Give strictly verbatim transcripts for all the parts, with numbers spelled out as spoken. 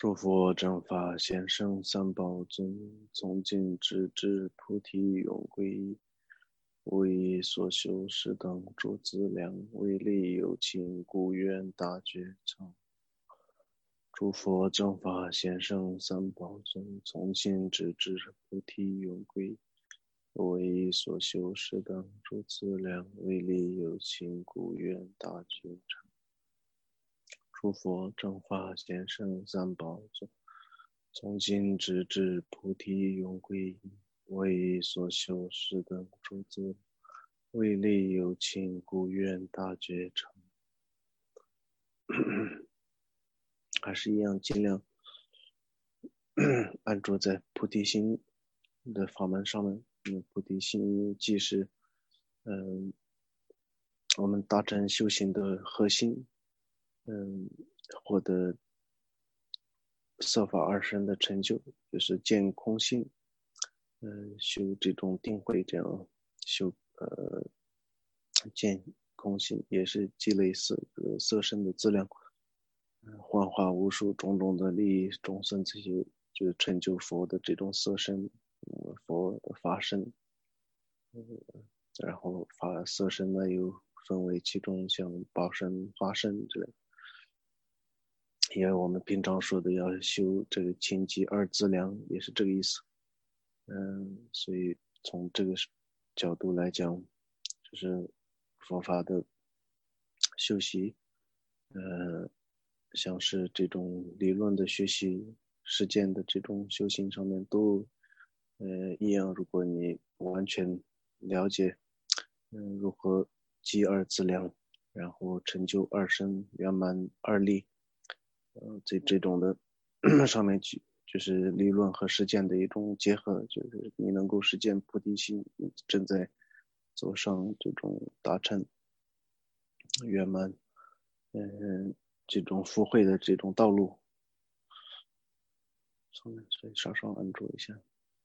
诸佛正法贤圣三宝尊，从今直至菩提永归依。为所修是等诸资粮，为利有情，故愿大觉常。诸佛正法贤圣三宝尊，从今直至菩提永归依。为所修是等诸资粮，为利有情，故愿大觉常。诸佛正法贤圣三宝尊，从今直至菩提永归依。为所修是等诸资，为利有情，故愿大觉常。还是一样，尽量安住在菩提心的法门上面。嗯，菩提心既是嗯我们大乘修行的核心，嗯，获得色法二生的成就，就是见空性，嗯，修这种定慧，这样修呃见空性，也是积累色呃色身的资粮，嗯，幻化无数种种的利益众生，这些就是成就佛的这种色身，嗯，佛的法身，嗯，然后法色身呢又分为其中像报身、化身之类的。因为我们平常说的要修这个清寂二资粮，也是这个意思。嗯，所以从这个角度来讲，就是佛法的修习，呃，像是这种理论的学习、实践的这种修行上面都，呃，一样。如果你完全了解，嗯，如何积二资粮，然后成就二生圆满二利。呃，这这种的上面去就是理论和实践的一种结合，就是你能够实践菩提心，你正在走上这种达成圆满，嗯，这种福慧的这种道路。所以稍稍安住一下。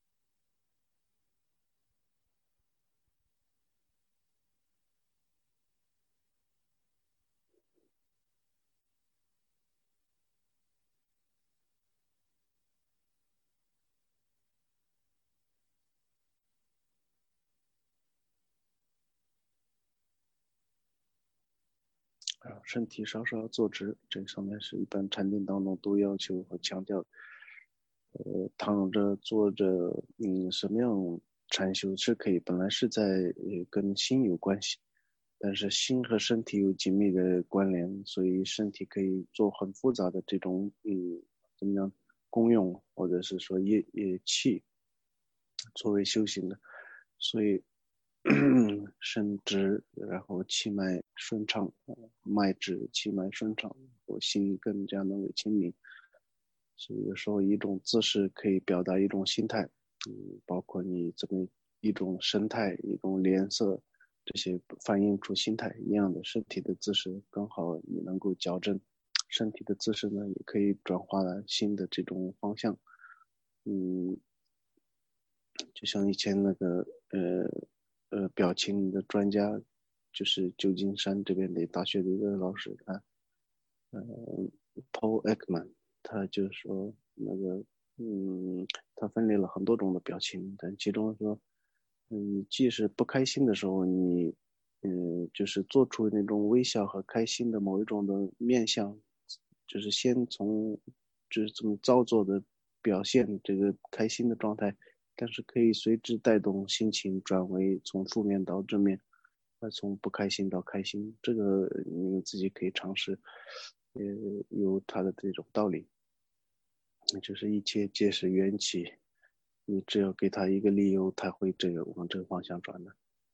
啊，身体稍稍坐直，这上面是一般禅定当中都要求和强调。呃，躺着、坐着，嗯，什么样禅修是可以，本来是在呃跟心有关系，但是心和身体有紧密的关联，所以身体可以做很复杂的这种，嗯，怎么样功用，或者是说业业气作为修行的，所以伸直，然后气脉顺畅，脉直，气脉顺畅，我心更加能够清明。所以有时候一种姿势可以表达一种心态，嗯，包括你怎么一种神态、一种脸色，这些反映出心态一样的。身体的姿势刚好你能够矫正，身体的姿势呢，也可以转化了新的这种方向。嗯，就像以前那个呃呃表情的专家，就是旧金山这边的大学的一个老师啊，呃，Paul Ekman，他就说那个，嗯，他分类了很多种的表情，但其中说，嗯，既是不开心的时候，你，嗯，就是做出那种微笑和开心的某一种的面相，就是先从，就是这么造作的表现这个开心的状态，但是可以随之带动心情转为从负面到正面。呃，从不开心到开心，这个你们自己可以尝试，呃，有它的这种道理，就是一切皆是缘起，你只要给他一个理由，他会这个往这个方向转的。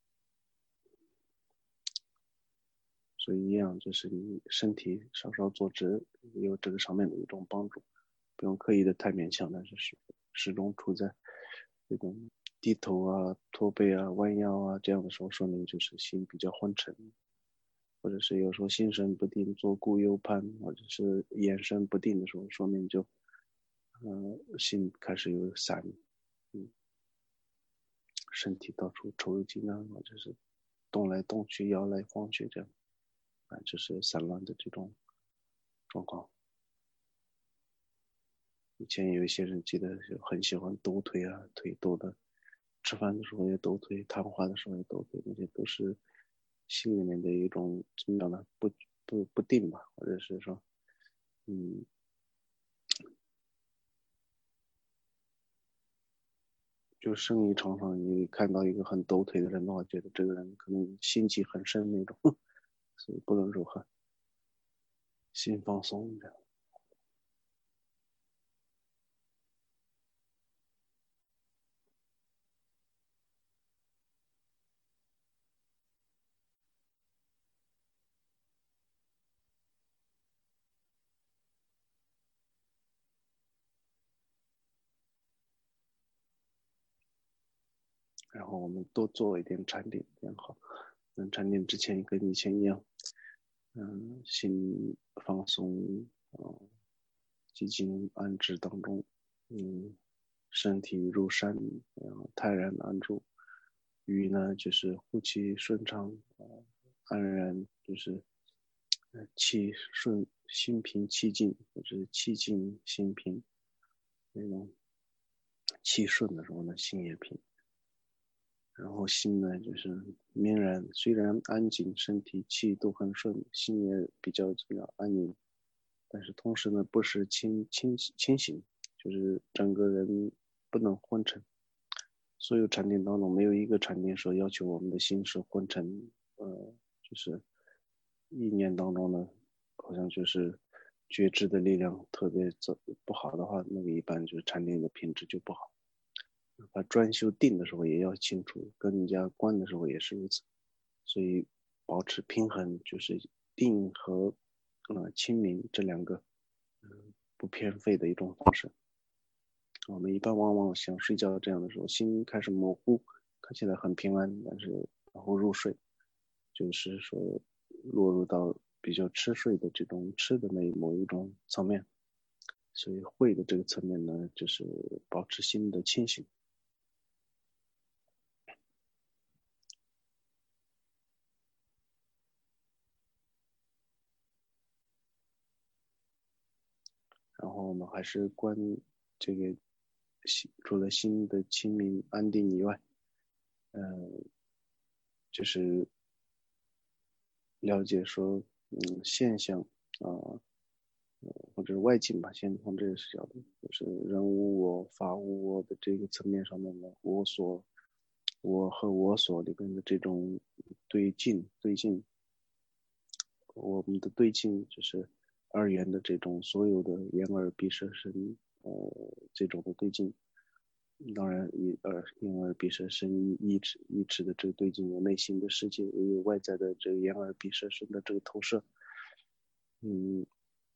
所以一样，就是你身体稍稍坐直，有这个上面的一种帮助，不用刻意的太勉强，但是始始终处在这种低头啊、驼背啊、弯腰啊这样的时候，说明就是心比较昏沉。或者是有时候心神不定、左顾右盼，或者是眼神不定的时候，说明就，呃，心开始有散，嗯，身体到处抽筋啊，或者是动来动去、摇来晃去这样，啊，就是散乱的这种状况。 以前有一些人记得就很喜欢抖腿啊，腿抖的，吃饭的时候也抖腿，谈话的时候也抖腿，那些都是心里面的一种怎么讲呢？不不不定吧，或者是说，嗯，就生意场上你看到一个很抖腿的人的话，觉得这个人可能心机很深那种，所以不能如何心放松这样。然后我们多做一点禅定，这样好。嗯，禅定之前跟以前一样，嗯，心放松，嗯，寂静安置当中，嗯，身体如山，然后泰然安住。语呢就是呼气顺畅，呃，安然就是呃气顺心平气静，或者是气静心平那种气顺的时候呢，心也平。然后心呢，就是明然，虽然安静，身体气都很顺，心也比较怎么样安宁，但是同时呢，不是清清清醒，就是整个人不能昏沉。所有禅定当中，没有一个禅定说要求我们的心是昏沉，呃，就是意念当中呢，好像就是觉知的力量特别走不好的话，那个一般就是禅定的品质就不好。啊，专修定的时候也要清楚，跟人家观的时候也是如此。所以保持平衡，就是定和呃清明这两个嗯、呃、不偏废的一种方式。我们一般往往想睡觉这样的时候，心开始模糊，看起来很平安，但是然后入睡，就是说落入到比较吃睡的这种吃的那某一种层面。所以会的这个层面呢，就是保持心的清醒。然后我们还是观这个心，除了心的清明安定以外，呃，就是了解说，嗯，现象啊、呃或者外境吧，先从这个视角的，就是人无我、法无我的这个层面上面的我所、我和我所里边的这种对境、对境，我们的对境就是二元的这种所有的眼耳鼻舌身，呃，这种的对境。当然，以耳、眼耳鼻舌身意意识意识的这个对境，有内心的世界，也有外在的这个眼耳鼻舌身的这个投射。嗯，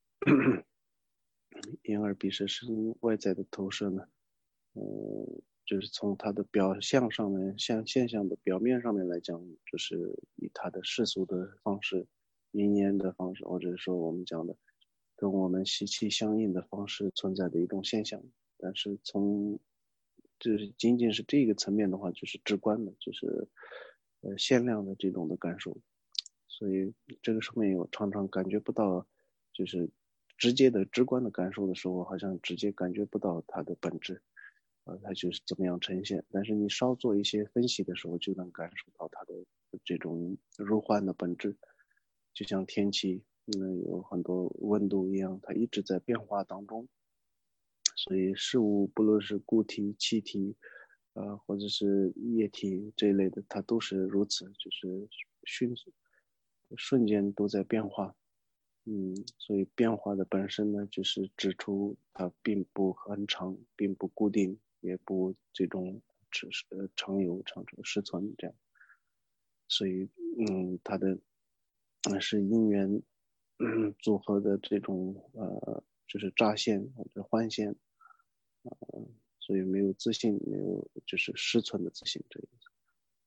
眼耳鼻舌身外在的投射呢，呃，就是从它的表象上面，像现象的表面上面来讲，就是以它的世俗的方式、因缘的方式，或者是说我们讲的跟我们息息相应的方式存在的一种现象。但是从就是仅仅是这个层面的话，就是直观的，就是呃限量的这种的感受。所以这个上面我常常感觉不到，就是直接的直观的感受的时候，好像直接感觉不到它的本质，呃，它就是怎么样呈现。但是你稍做一些分析的时候，就能感受到它的这种如幻的本质，就像天气，嗯，有很多温度一样，它一直在变化当中。所以事物不论是固体、气体，呃，或者是液体这一类的，它都是如此，就是迅速、瞬间都在变化。嗯，所以变化的本身呢，就是指出它并不恒常，并不固定，也不这种只是呃常有、常常实存这样。所以，嗯，它的呃是因缘嗯组合的这种呃，就是乍现或者幻现，呃，所以没有自信，没有就是实存的自信这个意思。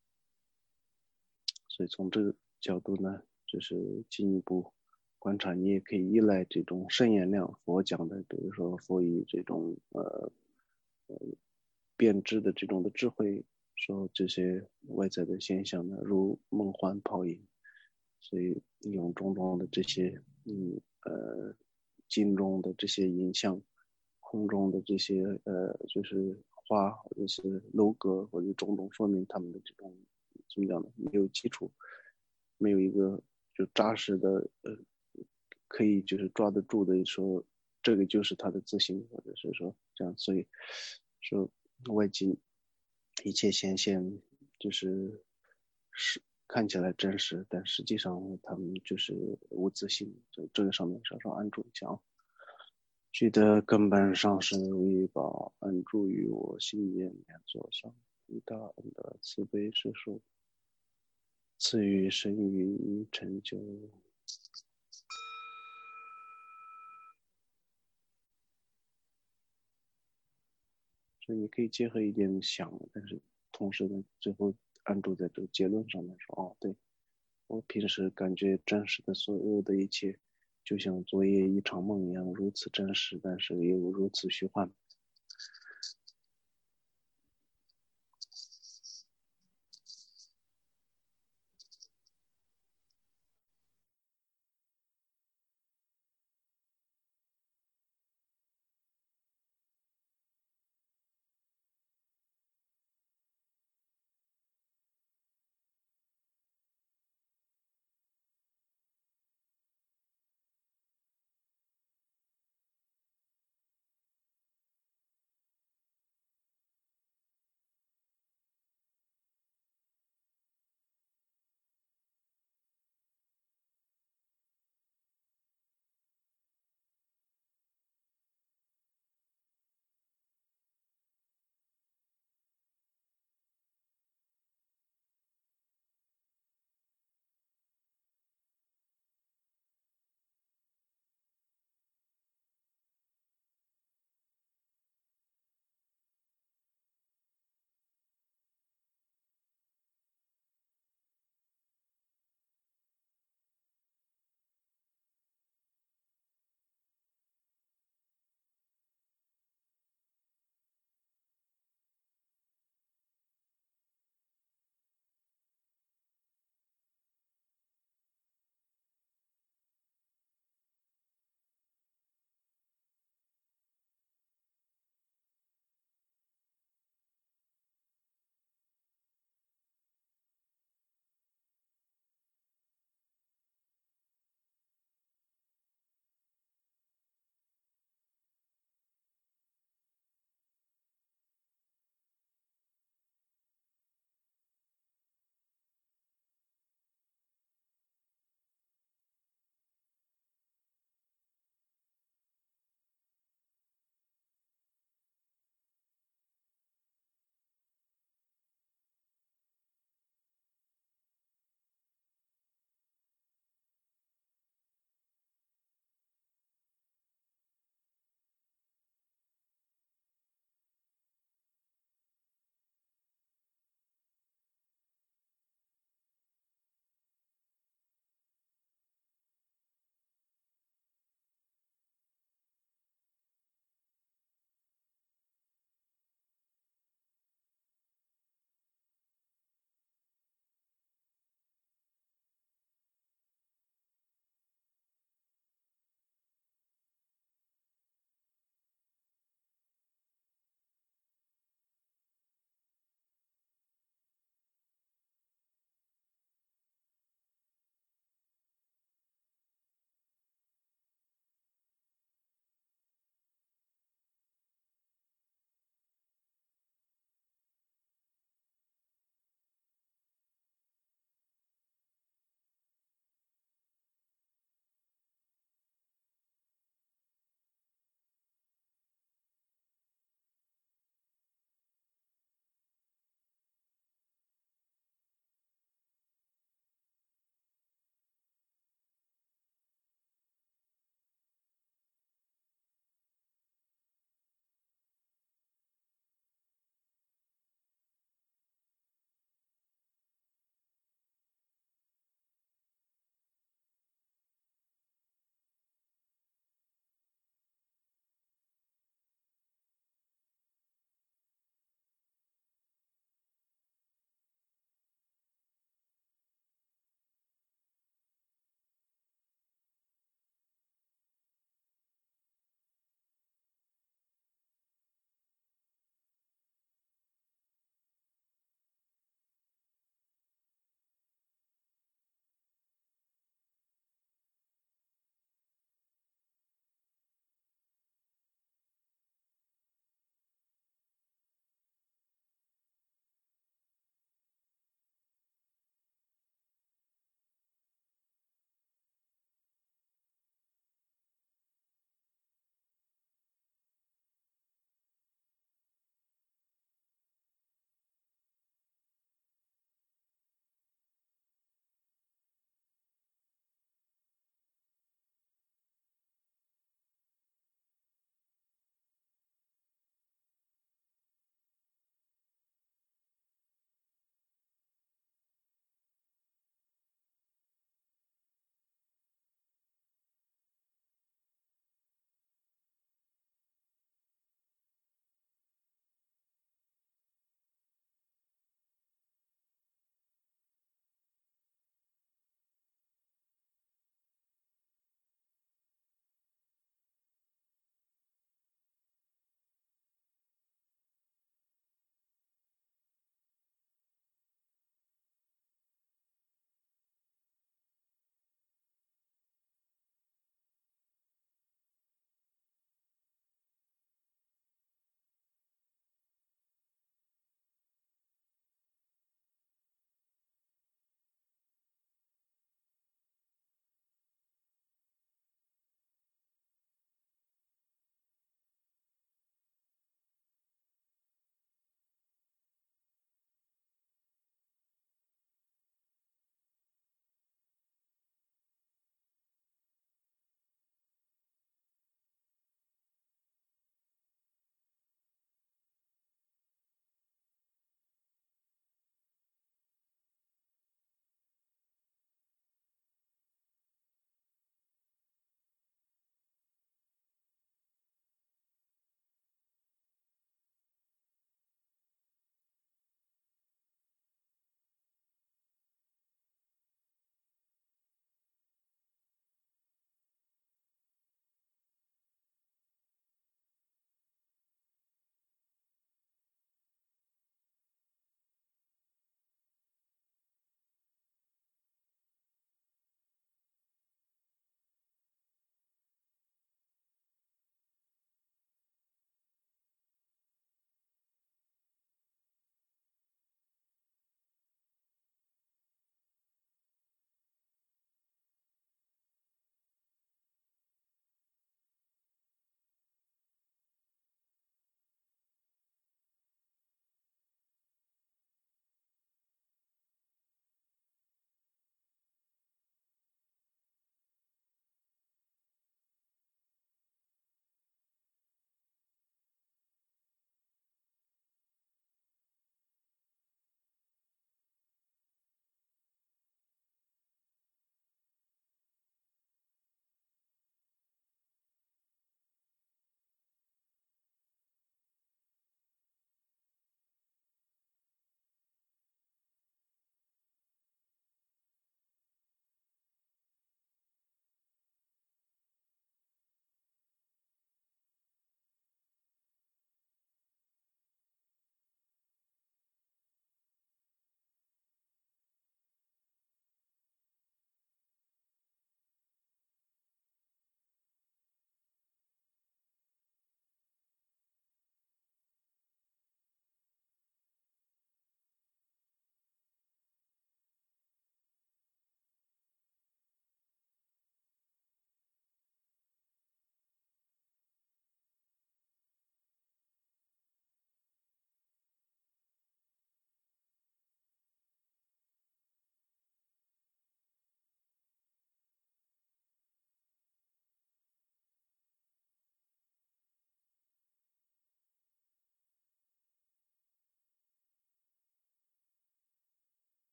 所以从这个角度呢，就是进一步观察，你也可以依赖这种圣言量佛讲的，比如说佛以这种呃呃变质的这种的智慧，说这些外在的现象呢，如梦幻泡影，所以用种种的这些嗯呃经中的这些影像， 空中的这些呃，就是花或者是楼阁或者种种，说明他们的这种怎么讲呢？没有基础，没有一个就扎实的呃，可以就是抓得住的说，这个就是他的自信，或者是说这样，所以说外景一切显现就是是看起来真实，但实际上他们就是无自信，这这个上面稍稍按住一下啊。取得根本上是为把安住于我心间面座上，以大恩的慈悲之手，赐予神语成就。所以你可以结合一点想，但是同时呢，最后安住在这个结论上面说，哦，对，我平时感觉真实的所有的一切，就像昨夜一场梦一样，如此真实，但是又如此虚幻。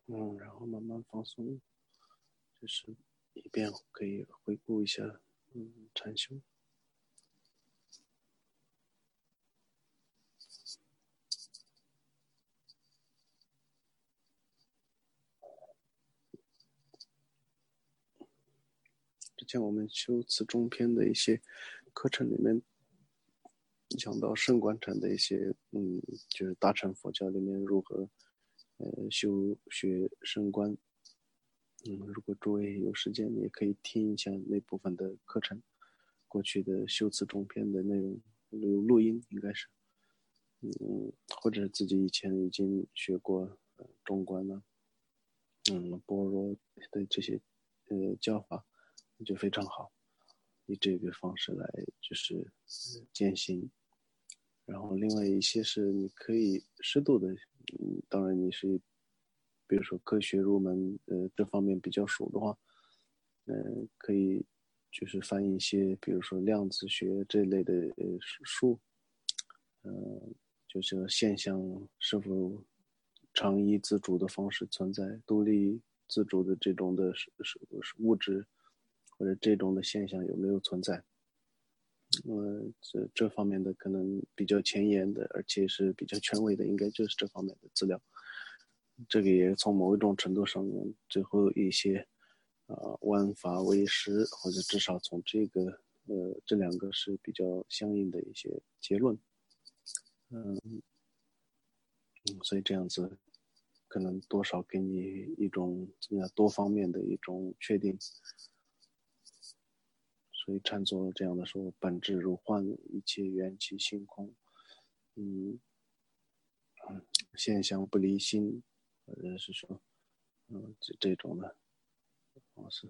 嗯，然后慢慢放松，就是一边可以回顾一下，嗯，禅修。之前我们修持中篇的一些课程里面讲到圣观禅的一些，嗯，就是大乘佛教里面如何，呃，修学圣观。嗯，如果诸位有时间，也可以听一下那部分的课程，过去的修辞中篇的内容有录音，应该是，嗯，或者自己以前已经学过呃中观呢、嗯，般若的这些呃教法，就非常好，以这个方式来就是呃践行。然后另外一些是你可以适度的，嗯，当然你是比如说科学入门，呃，这方面比较熟的话，呃，可以就是翻译一些，比如说量子学这类的呃书，呃，就是现象是否常依自主的方式存在，独立自主的这种的是是是物质或者这种的现象有没有存在？呃，这这方面的可能比较前沿的，而且是比较权威的，应该就是这方面的资料。这个也从某一种程度上面，最后一些啊、呃万法唯识，或者至少从这个呃这两个是比较相应的一些结论。嗯嗯，所以这样子可能多少给你一种怎么样多方面的一种确定。所以禅宗这样的说，本质如幻，一切缘起性空。嗯，现象不离心，或者是说，嗯，这这种的方式。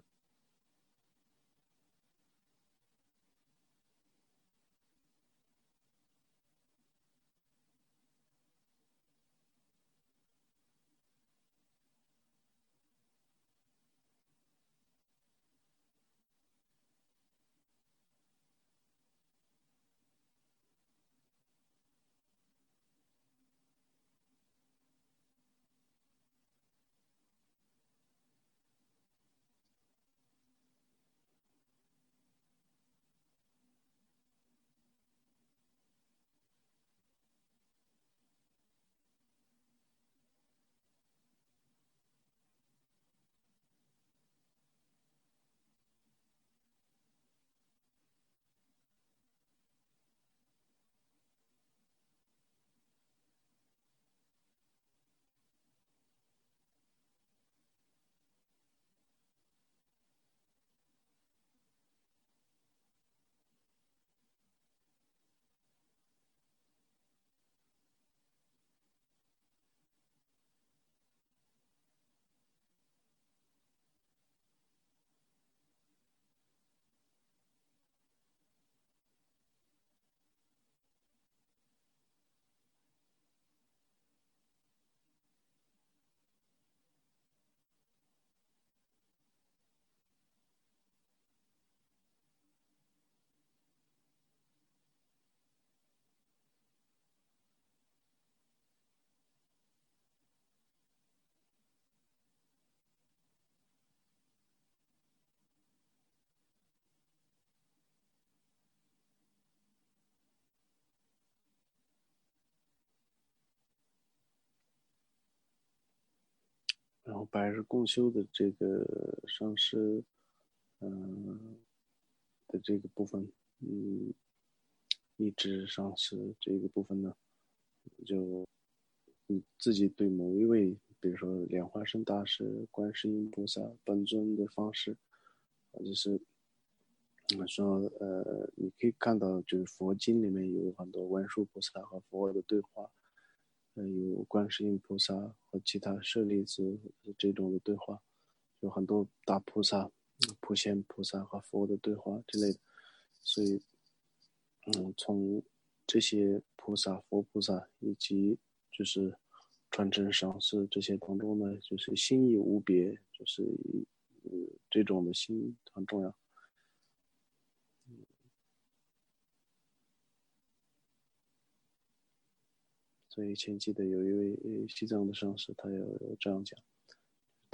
然后百日共修的这个上师，嗯、的这个部分，嗯，一直上师这个部分呢，就你自己对某一位，比如说莲花生大师、观世音菩萨本尊的方式，或者是我们说，呃，你可以看到，就是佛经里面有很多文殊菩萨和佛的对话，呃，有观世音菩萨和其他舍利子这种的对话，有很多大菩萨、普贤菩萨和佛的对话之类的。所以，嗯，从这些菩萨、佛菩萨以及就是传承上师这些当中呢，就是心意无别，就是呃这种的心很重要。所以以前记得有一位呃西藏的上师，他有有这样讲。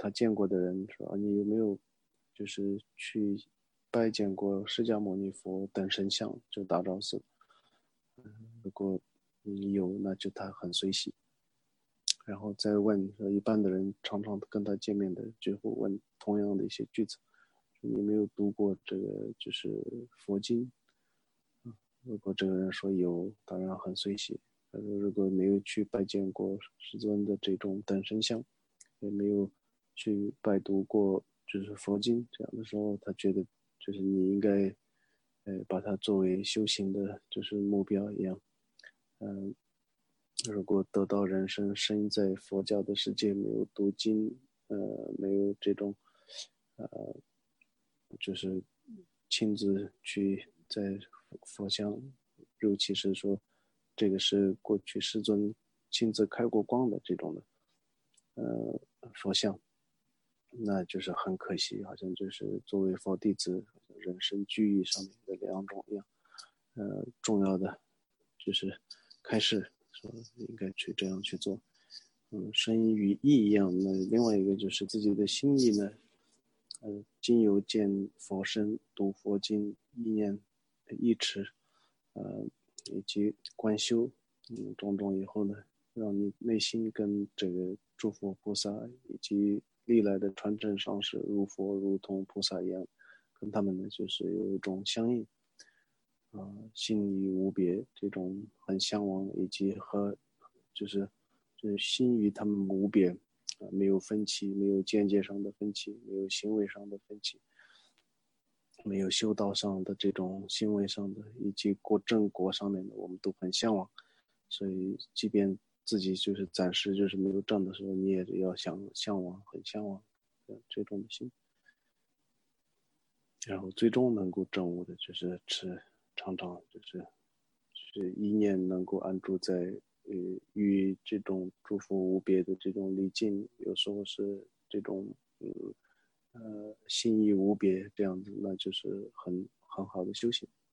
他见过的人说啊，你有没有就是去拜见过释迦牟尼佛等神像，就大昭寺。如果你有，那就他很随喜。然后再问说，一般的人常常跟他见面的就会问同样的一些句子，你没有读过这个就是佛经？如果这个人说有，当然很随喜。如果没有去拜见过师尊的这种等身像，也没有去拜读过就是佛经，这样的时候，他觉得就是你应该，呃，把它作为修行的就是目标一样。嗯、呃，如果得到人生生在佛教的世界，没有读经，呃，没有这种，呃，就是亲自去在佛像，尤其是说这个是过去师尊亲自开过光的这种的，呃，佛像，那就是很可惜，好像就是作为佛弟子人生居易上面的两种一样，呃，重要的就是开示说应该去这样去做，嗯，身与意一样。那另外一个就是自己的心意呢，呃，经由见佛身、读佛经、意念、意持，呃，以及观修，嗯，种种以后呢，让你内心跟这个诸佛菩萨以及历来的传承上师如佛如同菩萨一样，跟他们呢就是有一种相应，啊、呃，心与无别，这种很向往，以及和就是就是心与他们无别，啊、呃，没有分歧，没有见解上的分歧，没有行为上的分歧。没有修道上的这种行为上的，以及过正果上面的，我们都很向往。所以，即便自己就是暂时就是没有证的时候，你也要想向往，很向往这种心。然后最终能够证悟的，就是持常常就是就是意念能够安住在呃与这种诸佛无别的这种离境，有时候是这种嗯呃心意无别这样子，那就是很很好的修行。